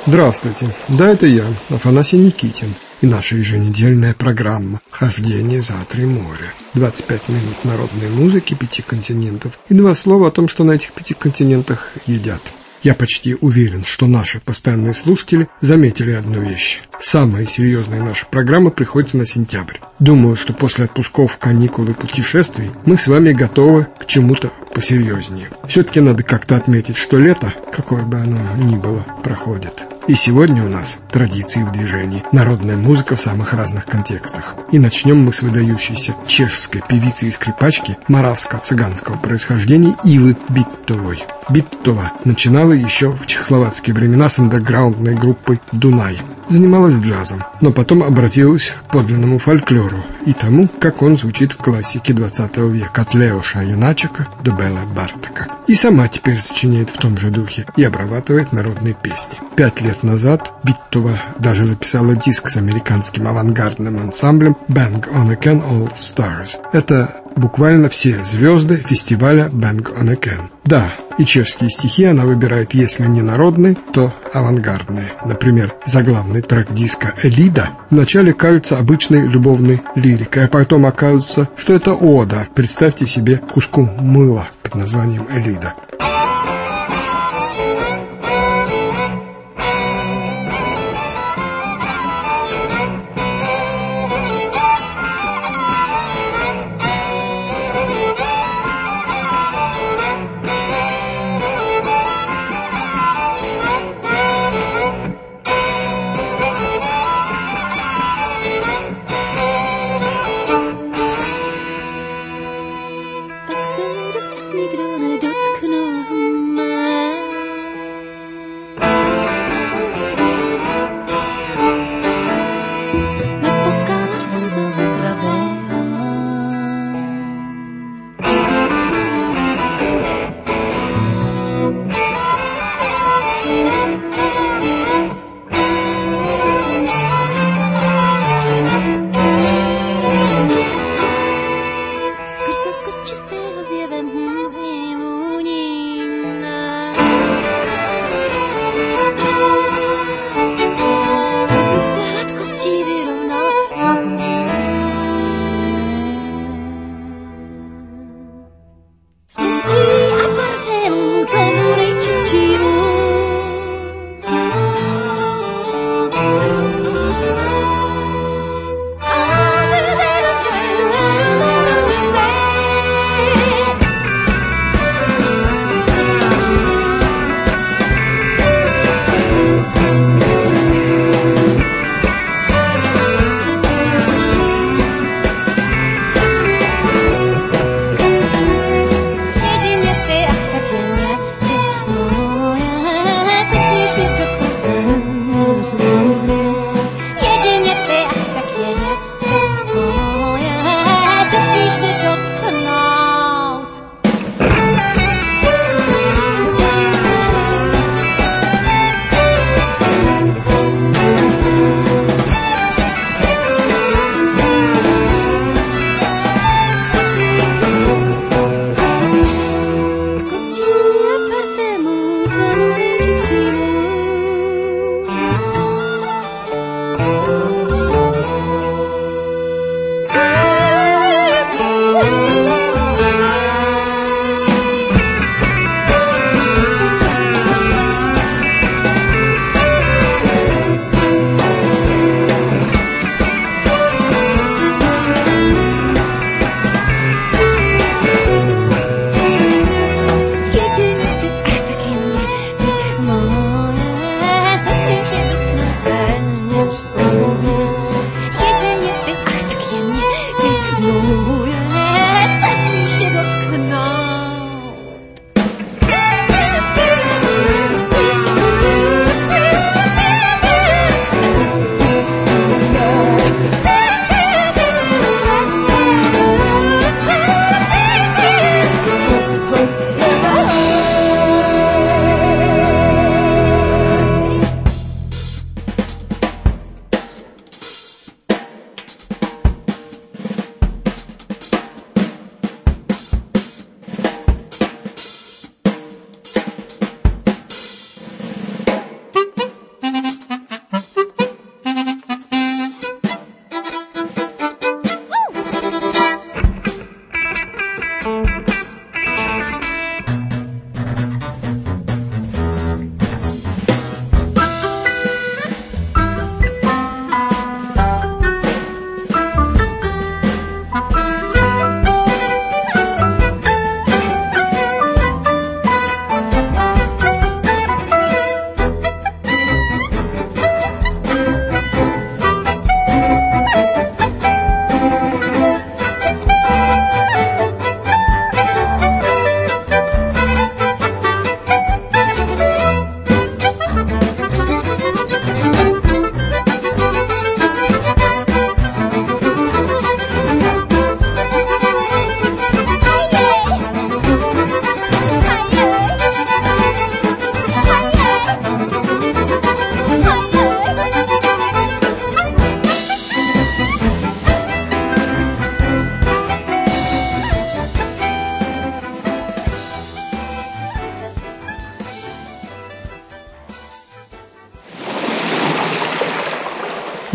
Здравствуйте, да, это я, Афанасий Никитин, и наша еженедельная программа «Хождение за 3 моря». 25 минут народной музыки 5 континентов и 2 слова о том, что на этих 5 континентах едят. Я почти уверен, что наши постоянные слушатели заметили одну вещь. Самые серьезные наши программы приходятся на сентябрь. Думаю, что после отпусков, каникул и путешествий мы с вами готовы к чему-то посерьезнее. Все-таки надо как-то отметить, что лето, какое бы оно ни было, проходит. И сегодня у нас традиции в движении, народная музыка в самых разных контекстах. И начнем мы с выдающейся чешской певицы и скрипачки моравско-цыганского происхождения Ивы Биттовой. Биттова начинала еще в чехословацкие времена с андерграундной группой «Дунай». Занималась джазом, но потом обратилась к подлинному фольклору и тому, как он звучит в классике 20 века, от Леоша Яначека до Белы Бартака. И сама теперь сочиняет в том же духе и обрабатывает народные песни. 5 лет назад Биттова даже записала диск с американским авангардным ансамблем Bang on a Can All Stars. Это буквально все звезды фестиваля Bang on a Can. Да, и чешские стихи она выбирает, если не народные, то авангардные. Например, заглавный трек диска «Элида» вначале кажется обычной любовной лирикой, а потом оказывается, что это ода. Представьте себе куску мыла под названием «Элида».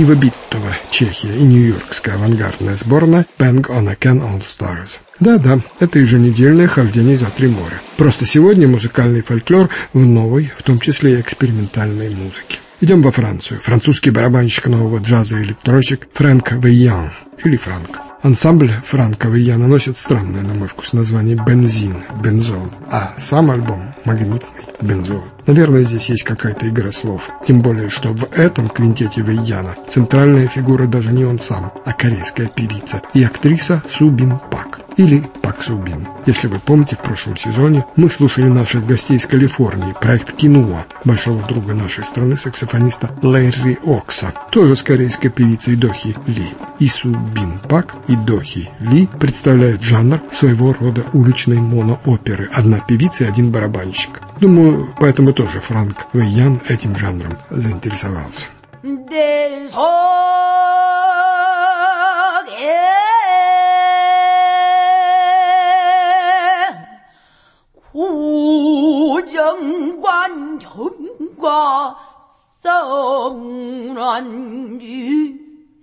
Ива Биттова, Чехия и нью-йоркская авангардная сборная Bang on a Can All Stars. Да-да, это еженедельное хождение за 3 моря. Просто сегодня музыкальный фольклор в новой, в том числе и экспериментальной музыке. Идем во Францию. Французский барабанщик нового джаза и электронщик Фрэнк Вейян, или Франк. Ансамбль Франка Вейяна носит странное, на мой вкус, название «Бензин», «Бензол», а сам альбом «Магнитный», «Бензол». Наверное, здесь есть какая-то игра слов. Тем более, что в этом квинтете Вейяна центральная фигура даже не он сам, а корейская певица и актриса Су Бин Пак, или Пак Су Бин. Если вы помните, в прошлом сезоне мы слушали наших гостей из Калифорнии, проект «Кинуа», большого друга нашей страны, саксофониста Лэри Окса, тоже с корейской певицей Дохи Ли. И Су Бин Пак и Дохи Ли представляют жанр своего рода уличной монооперы. Одна певица и один барабанщик. Думаю, поэтому тоже Франк Вейян этим жанром заинтересовался. 고정관념과 성란지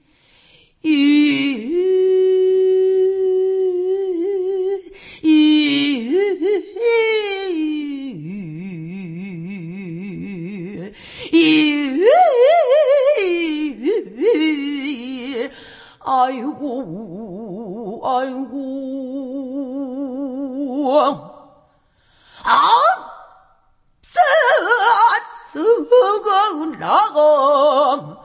아이고 쓰고 나가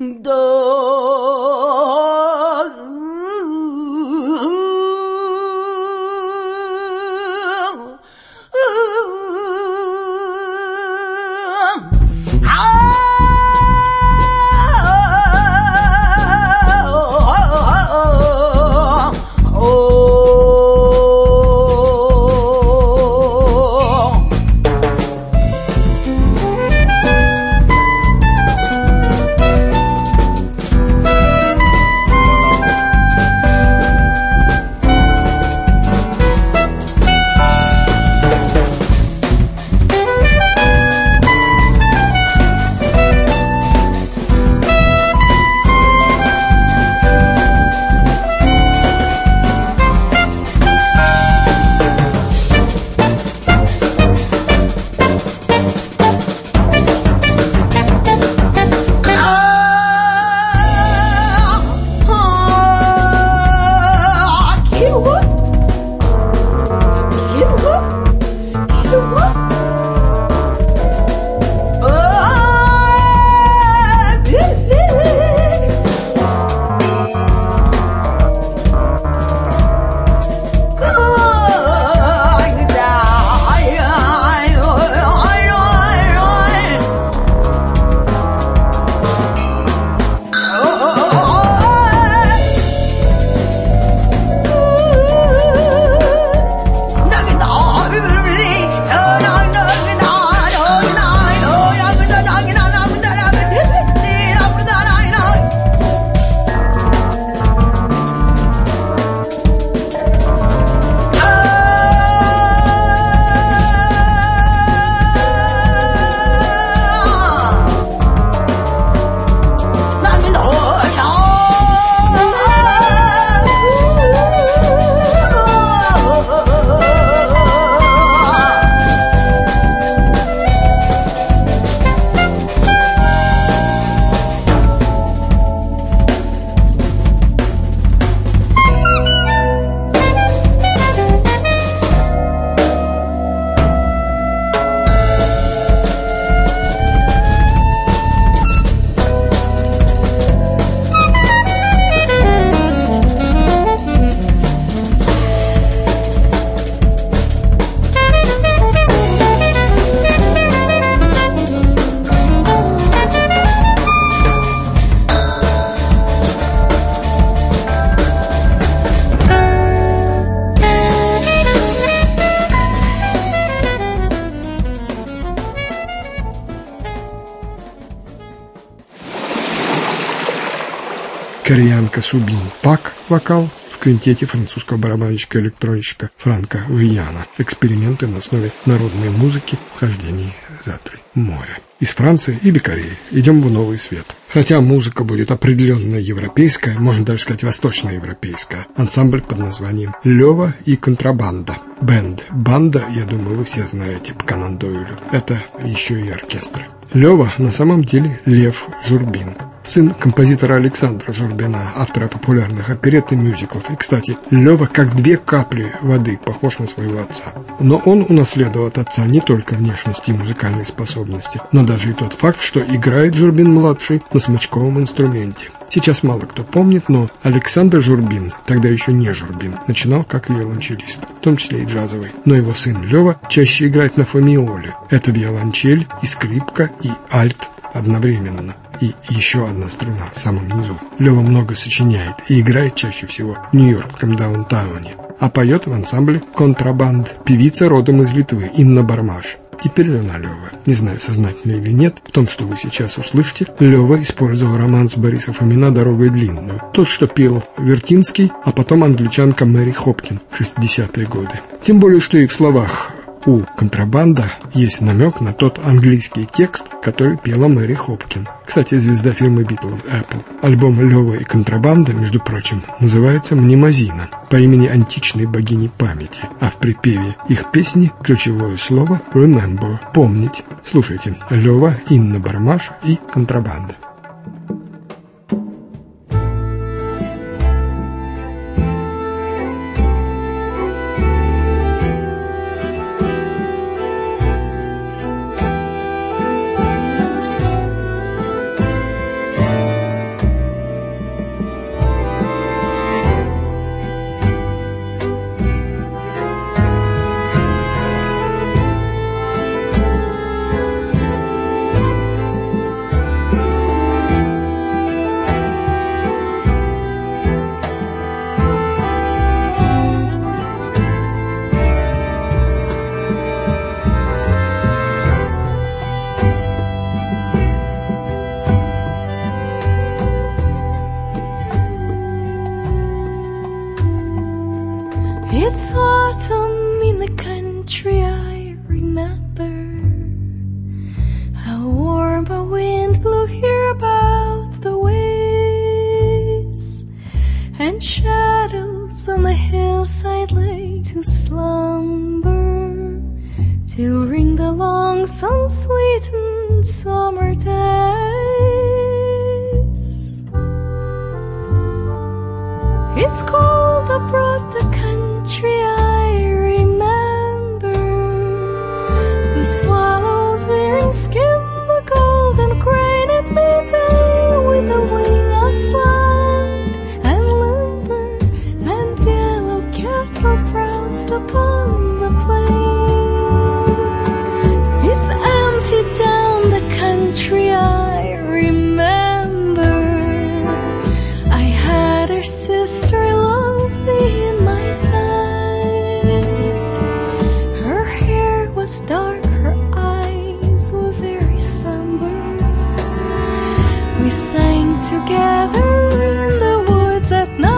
Кореянка Су Бин Пак, вокал, в квинтете французского барабанщика-электронщика Франка Вейяна. Эксперименты на основе народной музыки в хождении Затры моря. Из Франции или Кореи идем в новый свет. Хотя музыка будет определенно европейская, можно даже сказать восточноевропейская. Ансамбль под названием «Лёва и контрабанда». Бэнд. Банда, я думаю, вы все знаете по Конан Дойлю. Это еще и оркестры. Лёва на самом деле Лев Журбин, сын композитора Александра Журбина, автора популярных оперет и мюзиклов. И, кстати, Лёва как две капли воды похож на своего отца. Но он унаследовал от отца не только внешность и музыкальные способности, но даже и тот факт, что играет Журбин-младший на смычковом инструменте. Сейчас мало кто помнит, но Александр Журбин, тогда еще не Журбин, начинал как виолончелист, в том числе и джазовый. Но его сын Лёва чаще играет на фамиоле. Это виолончель и скрипка и альт одновременно. И еще одна струна в самом низу. Лёва много сочиняет и играет чаще всего в нью-йоркском даунтауне. А поет в ансамбле «Контрабанд» певица родом из Литвы Инна Бармаш. Теперь жена Лёва. Не знаю, сознательно или нет, в том, что вы сейчас услышите, Лёва использовал романс Бориса Фомина «Дорогой длинную». Тот, что пел Вертинский, а потом англичанка Мэри Хопкин в 60-е годы. Тем более, что и в словах у «Контрабанда» есть намек на тот английский текст, который пела Мэри Хопкин. Кстати, звезда фирмы Beatles Apple. Альбом «Лёва и контрабанда», между прочим, называется «Мнемозина» по имени античной богини памяти, а в припеве их песни ключевое слово «remember» – «помнить». Слушайте, Лёва, Инна Бармаш и «Контрабанда». It's autumn in the country, I remember how warm a wind blew here about the ways, and shadows on the hillside lay to slumber during the long sun-sweetened summer days. It's cold abroad the country, I remember the swallows wearing skim the golden grain at midday with a wing aslant and limber and yellow cattle browsed upon the plain. It's empty down the country, I remember I had her sister lovely in my sight. Her hair was dark, her eyes were very somber. We sang together in the woods at night.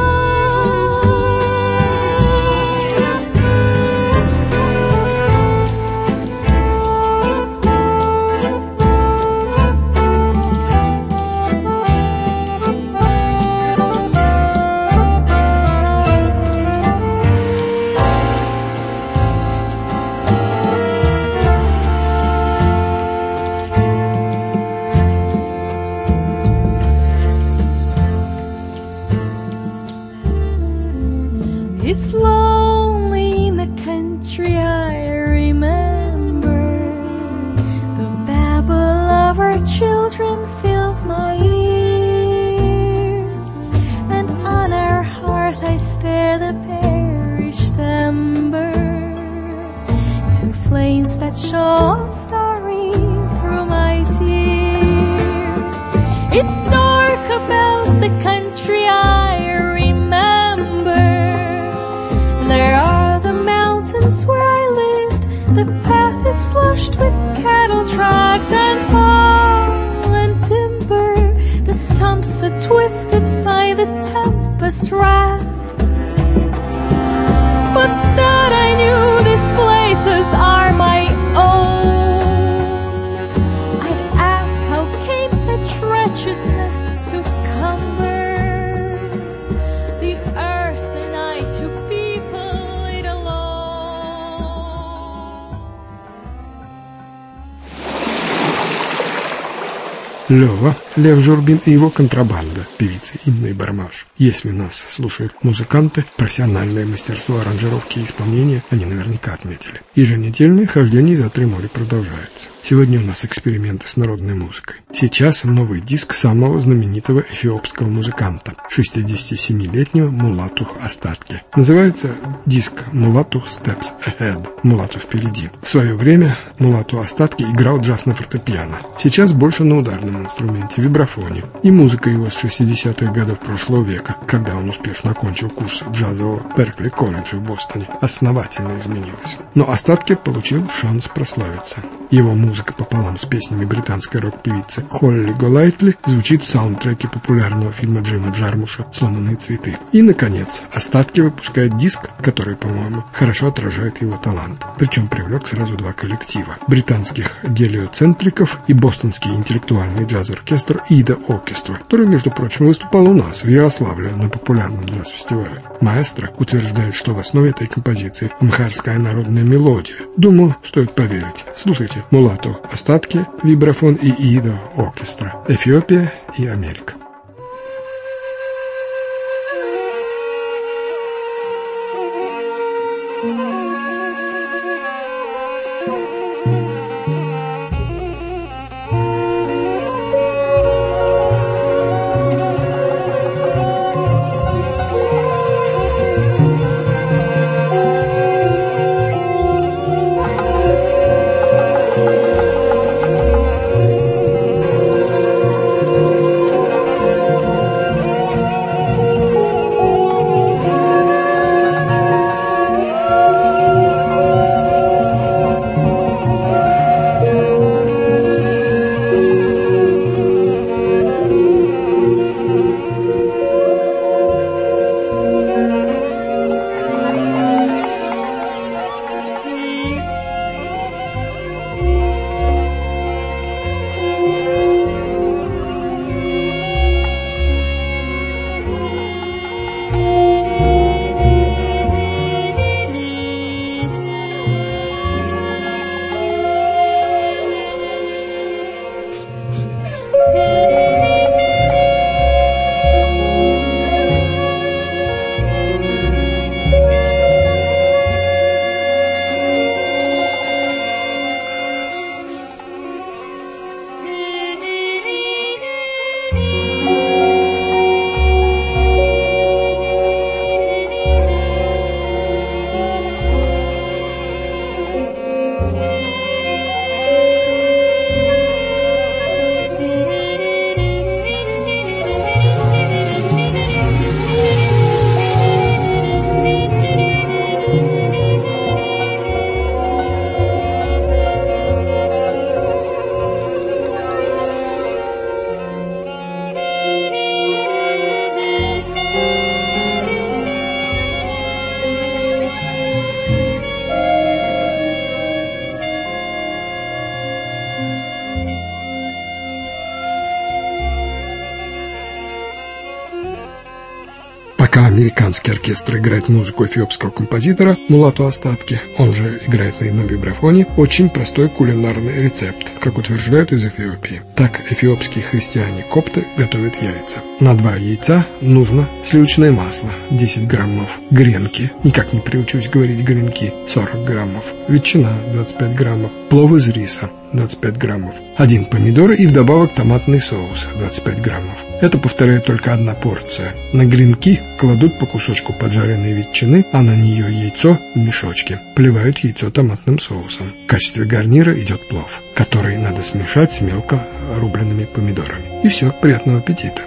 It's lonely in the country, I remember the babble of our children fills my ears, and on our hearth I stare the perished ember, two flames that shone starry through my tears. It's dark about the country, I remember there are the mountains where I lived. The path is slushed with cattle tracks and fallen timber. The stumps are twisted by the tempest wrath. But that I knew these places are my own. Лёва, Лев Журбин и его контрабанда, певицы Инна и Бармаш. Если нас слушают музыканты, профессиональное мастерство аранжировки и исполнения они наверняка отметили. Еженедельное хождение за три моря продолжается. Сегодня у нас эксперименты с народной музыкой. Сейчас новый диск самого знаменитого эфиопского музыканта, 67-летнего Мулату Астатке. Называется диск «Мулату Steps Ahead» – «Мулату впереди». В свое время Мулату Астатке играл джаз на фортепиано. Сейчас больше на ударном инструменте – вибрафоне. И музыка его с 60-х годов прошлого века, когда он успешно окончил курс джазового Беркли-колледжа в Бостоне, основательно изменилась. Но Астатке получил шанс прославиться. Его музыка пополам с песнями британской рок-певицы Холли Голайтли звучит в саундтреке популярного фильма Джима Джармуша «Сломанные цветы». И, наконец, Астатке выпускает диск, который, по-моему, хорошо отражает его талант. Причем привлек сразу два коллектива – британских гелиоцентриков и бостонский интеллектуальный джаз-оркестр «Ида Оркестра», который, между прочим, выступал у нас в Ярославле на популярном джаз-фестивале. Маэстро утверждает, что в основе этой композиции амхарская народная мелодия. Думаю, стоит поверить. Слушайте Мулату Астатке, вибрафон и Ида Оркестра. Эфиопия и Америка. Пока американский оркестр играет музыку эфиопского композитора Мулату Астатке, он же играет на вибрафоне, очень простой кулинарный рецепт, как утверждают из Эфиопии. Так эфиопские христиане-копты готовят яйца. На 2 яйца нужно сливочное масло 10 граммов, гренки, никак не приучусь говорить гренки, 40 граммов, ветчина 25 граммов, плов из риса 25 граммов, 1 помидор и вдобавок томатный соус 25 граммов. Это, повторяю, только одна порция. На гренки кладут по кусочку поджаренной ветчины, а на нее яйцо в мешочке. Поливают яйцо томатным соусом. В качестве гарнира идет плов, который надо смешать с мелко рубленными помидорами. И все, приятного аппетита!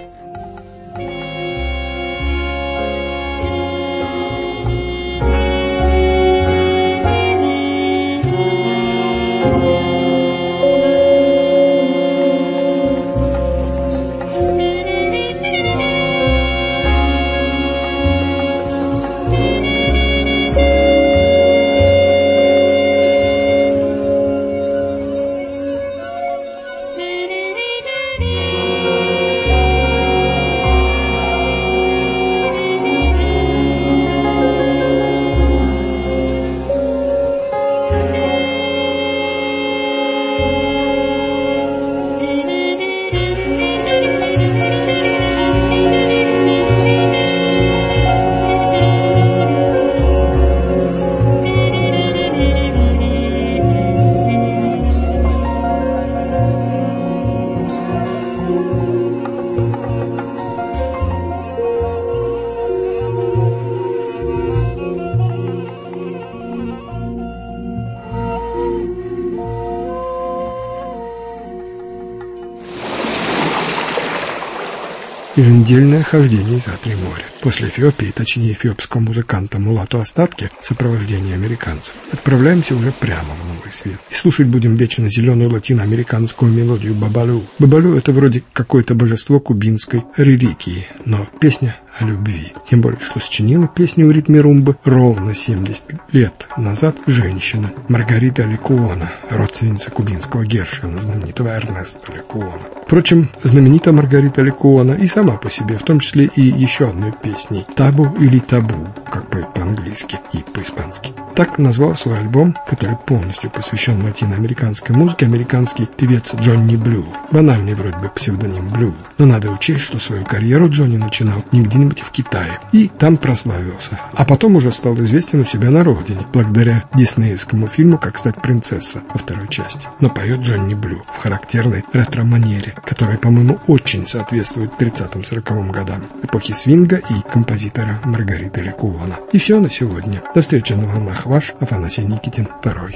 еженедельное хождение за 3 моря. После Эфиопии, точнее эфиопского музыканта Мулату Астатке в сопровождении американцев, отправляемся уже прямо в Новый Свет. И слушать будем вечно зеленую латиноамериканскую мелодию Бабалу. Бабалу — это вроде какое-то божество кубинской религии, но песня о любви. Тем более, что сочинила песню в ритме румбы ровно 70 лет назад женщина Маргарита Ликуона, родственница кубинского Гершвина, знаменитого Эрнеста Ликуона. Впрочем, знаменита Маргарита Ликуона и сама по себе, в том числе и еще одной песней «Табу» или «Табу», как поет по-английски и по-испански. Так назвал свой альбом, который полностью посвящен латиноамериканской музыке, американский певец Джонни Блю. Банальный вроде бы псевдоним Блю, но надо учесть, что свою карьеру Джонни начинал не где-нибудь в Китае и там прославился, а потом уже стал известен у себя на родине, благодаря диснеевскому фильму «Как стать принцессой» во второй части. Но поет Джонни Блю в характерной ретро-манере, которая, по-моему, очень соответствует 30-40 годам, эпохи свинга и композитора Маргариты Ликуона. И все на сегодня. До встречи на волнах. Ваш Афанасий Никитин, 2.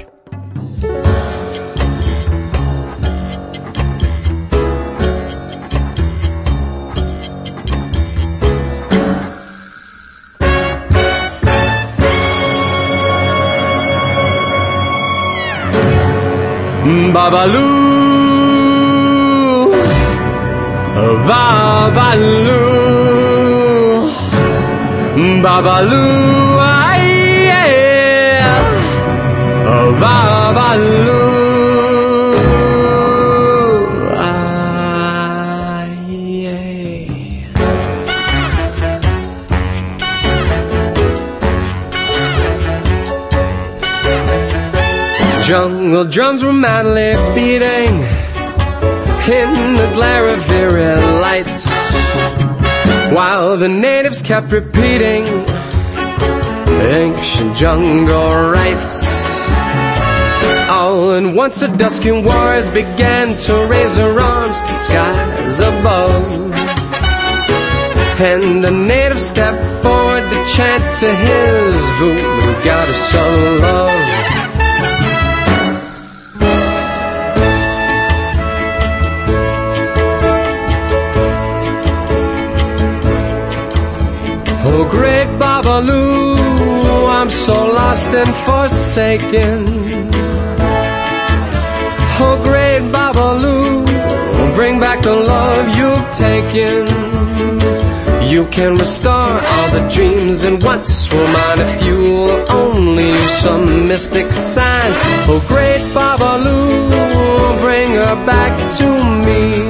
Babalu, Babalu, Babalu, ay, yeah. Babalu, ay, yeah. Jungle drums were madly beating in the glare of eerie lights, while the natives kept repeating ancient jungle rites. All at once the dusky warriors began to raise their arms to skies above, and the natives stepped forward to chant to his voodoo goddess of love. Oh, great Babalu, I'm so lost and forsaken. Oh, great Babalu, bring back the love you've taken. You can restore all the dreams that once were mine if you will only use some mystic sign. Oh, great Babalu, bring her back to me.